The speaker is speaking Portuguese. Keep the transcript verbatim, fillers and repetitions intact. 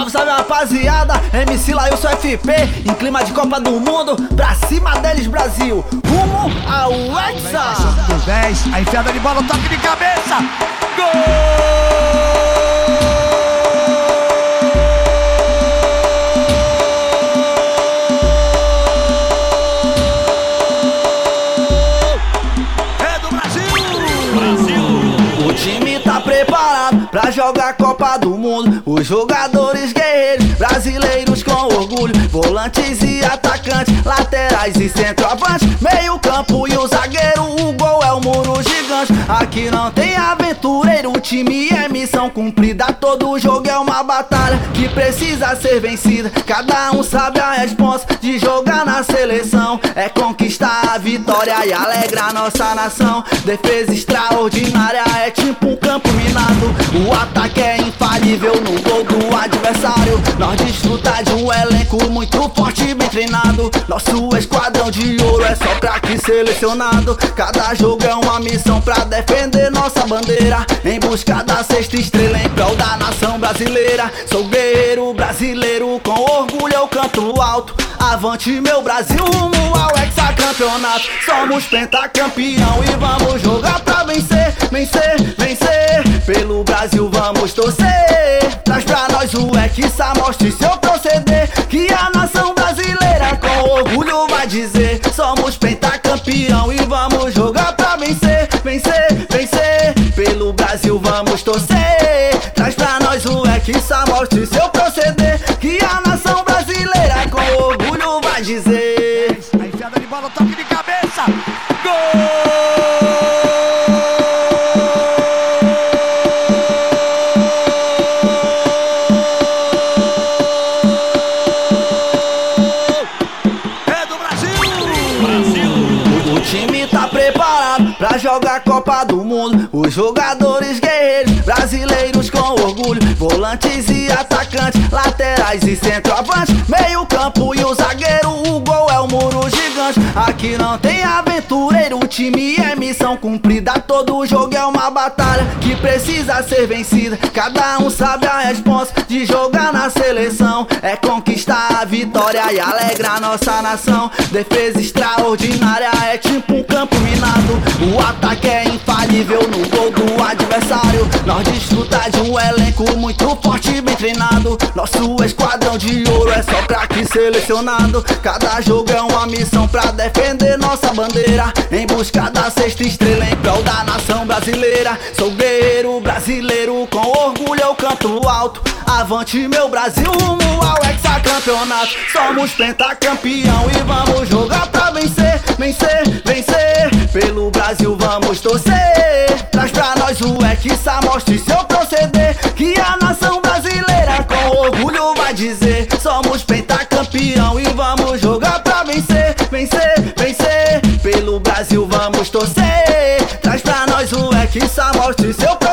Salve, salve rapaziada, M C Lailson F P, em clima de Copa do Mundo, pra cima deles Brasil, rumo ao Hexa. Do dez, a enfiada de bola, toque de cabeça, gol! O time tá preparado pra jogar Copa do Mundo. Os jogadores guerreiros, brasileiros com orgulho, volantes e atacantes, laterais e centroavantes, meio campo e o zagueiro, o gol é o muro gigante. Aqui não tem aventureiro, o time é missão cumprida. Todo jogo é uma batalha que precisa ser vencida. Cada um sabe a responsa de jogar na seleção, é conquistar a vitória e alegrar nossa nação. Defesa extraordinária, é tipo um campo minado. O ataque é infalível no gol do adversário. Nós desfruta de um elenco muito forte e bem treinado. Nosso esquadrão de ouro é só craque selecionado. Cada jogo é uma missão pra defender nossa bandeira, em busca da sexta estrela em prol da nação brasileira. Sou guerreiro brasileiro, com orgulho eu canto alto. Avante meu Brasil, rumo ao hexacampeonato. Somos pentacampeão e vamos jogar pra vencer, vencer, vencer. Pelo Brasil vamos torcer. Traz pra nós o Hexa, mostre seu proceder, que a nação brasileira com orgulho vai dizer: somos pentacampeão e vamos jogar pra vencer, vencer, vencer. Pelo Brasil vamos torcer. Traz pra nós o Hexa, mostre seu proceder, que a nação brasileira com orgulho vai dizer. A enfiada de bola, toque de cabeça, gol! O time tá preparado pra jogar Copa do Mundo. Os jogadores guerreiros, brasileiros com orgulho, volantes e atacantes, laterais e centroavantes, meio campo e o zagueiro, o gol é o muro gigante. Aqui não tem aventureiro, o time é missão cumprida. Todo jogo é uma batalha que precisa ser vencida. Cada um sabe a responsa de jogar na seleção, é conquistar a vitória e alegrar nossa nação. Defesa extraordinária, é tipo um campo minado. O ataque é infalível no gol do adversário. Nós desfruta de um elenco muito forte e bem treinado. Nosso esquadrão de ouro é só craque selecionado. Cada jogo é uma missão pra defender nossa bandeira, em busca da sexta estrela em prol da nação brasileira. Sou guerreiro brasileiro, com orgulho eu canto alto. Avante meu Brasil, rumo ao hexacampeonato. Somos pentacampeão e vamos jogar pra vencer, vencer, vencer. Pelo Brasil vamos torcer. Traz pra nós o Hexa, mostre seu proceder, que a nação brasileira com orgulho vai dizer: somos pentacampeão e vamos jogar pra vencer, vencer, vencer. Pelo Brasil vamos torcer. Traz pra nós o Hexa, mostre seu proceder.